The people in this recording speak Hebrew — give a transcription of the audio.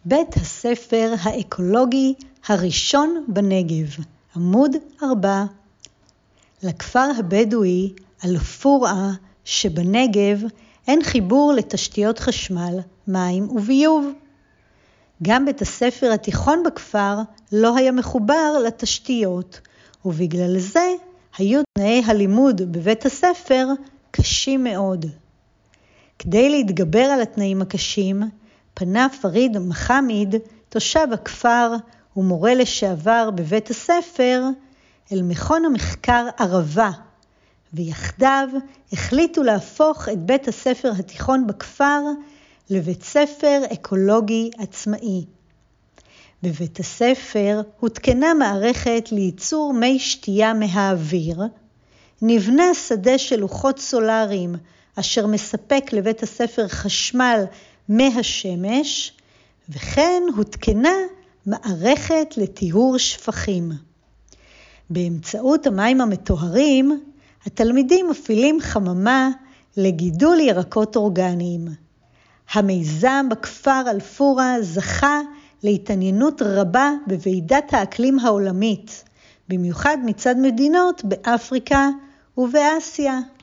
בית הספר האקולוגי הראשון בנגב, עמוד 4. לכפר הבדואי אל-פורעה שבנגב אין חיבור לתשתיות חשמל, מים וביוב. גם בית הספר התיכון בכפר לא היה מחובר לתשתיות, ובגלל זה היו תנאי הלימוד בבית הספר קשים מאוד. כדי להתגבר על התנאים הקשים, פנה פריד מחמיד, תושב הכפר ומורה לשעבר בבית הספר, אל מכון המחקר ערבה, ויחדיו החליטו להפוך את בית הספר התיכון בכפר לבית ספר אקולוגי עצמאי. בבית הספר הותקנה מערכת לייצור מי שתייה מהאוויר, נבנה שדה של לוחות סולריים אשר מספק לבית הספר חשמל מהשמש, וכן הותקנה מערכת לטיהור שפכים. באמצעות המים המטוהרים, התלמידים מפעילים חממה לגידול ירקות אורגניים. המיזם בכפר אל-פורעה זכה להתעניינות רבה בוועידת האקלים העולמית, במיוחד מצד מדינות באפריקה ובאסיה.